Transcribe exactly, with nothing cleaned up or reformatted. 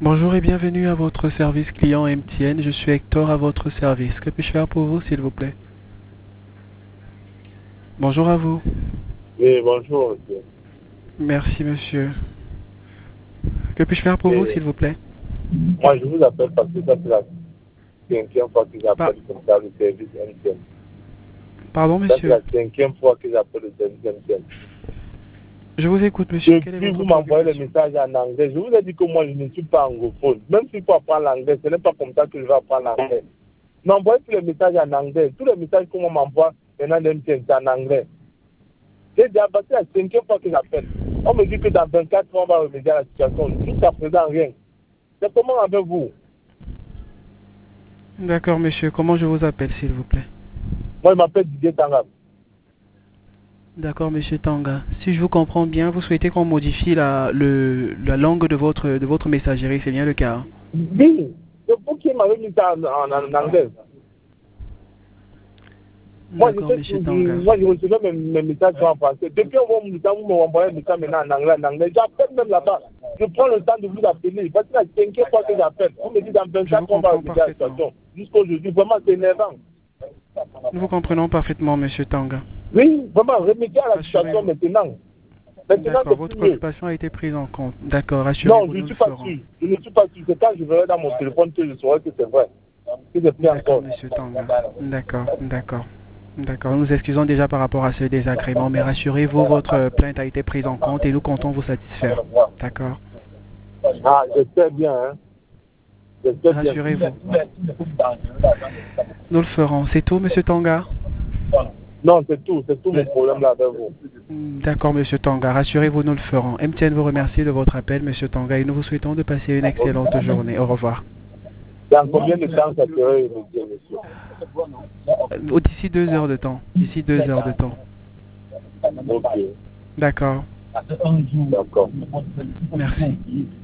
Bonjour et bienvenue à votre service client M T N. Je suis Hector à votre service. Que puis-je faire pour vous, s'il vous plaît? Bonjour à vous. Oui, bonjour, monsieur. Merci, monsieur. Que puis-je faire pour Et vous, s'il vous plaît? moi, je vous appelle parce que ça, c'est la cinquième fois que Par- j'appelle comme ça le service M T N. Pardon, Ça, c'est monsieur. la cinquième fois que j'appelle le service M T N. Je vous écoute, monsieur. Quelle est Depuis, votre vous m'envoyez les préoccupation? messages en anglais. Je vous ai dit que moi, je ne suis pas anglophone. Même s'il faut apprendre l'anglais, ce n'est pas comme ça que je vais apprendre l'anglais. M'envoyez tous les messages en anglais. Tous les messages qu'on m'envoie maintenant de M T N, c'est en anglais. J'ai déjà passé la cinquième fois que j'appelle. On me dit que dans vingt-quatre heures, on va remédier à la situation. Jusqu'à présent, rien. C'est comment avec vous? D'accord, monsieur. Comment je vous appelle, s'il vous plaît? Moi, je m'appelle Didier Tangab. D'accord, monsieur Tanga. Si je vous comprends bien, vous souhaitez qu'on modifie la, le, la langue de votre, de votre messagerie. C'est bien le cas, hein? Oui, c'est vous qui m'avez mis ça en, en, en anglais. Moi, je D'accord, sais, monsieur Tanga. moi, je recevais mes, mes messages en français. Depuis un bon temps, vous m'envoyez un message maintenant en anglais, en anglais. J'appelle même là-bas. Je prends le temps de vous appeler. Parce que la cinquième fois que j'appelle, on me dit dans Je vous vingt-quatre on va comprends remédier à la parfaitement. situation. Jusqu'aujourd'hui, vraiment, c'est énervant. Nous vous comprenons parfaitement, monsieur Tanga. Oui, vraiment, remédier à la situation Rassurez-vous. maintenant. Maintenant, D'accord, c'est votre plus mieux. préoccupation a été prise en compte. D'accord, Non, rassurez-vous, je ne nous le suis pas ferons. sûr. Je ne suis pas sûr. C'est quand je verrai dans mon téléphone que je saurai que c'est vrai. Que c'est plus D'accord, encore. monsieur Tanga. D'accord, d'accord. D'accord, nous excusons déjà par rapport à ce désagrément, mais rassurez-vous, votre plainte a été prise en compte et nous comptons vous satisfaire. D'accord. Ah, je sais bien, hein. Je sais bien. Rassurez-vous. Nous le ferons. C'est tout, monsieur Tanga? Non, c'est tout. C'est tout mon problème là avec vous. D'accord, monsieur Tanga. Rassurez-vous, nous le ferons. M T N vous remercie de votre appel, monsieur Tanga, et nous vous souhaitons de passer une excellente journée. Au revoir. Dans combien de temps ça serait, monsieur, monsieur? Euh, D'ici deux heures de temps. D'ici deux heures de temps. Ok. D'accord. D'accord. Merci.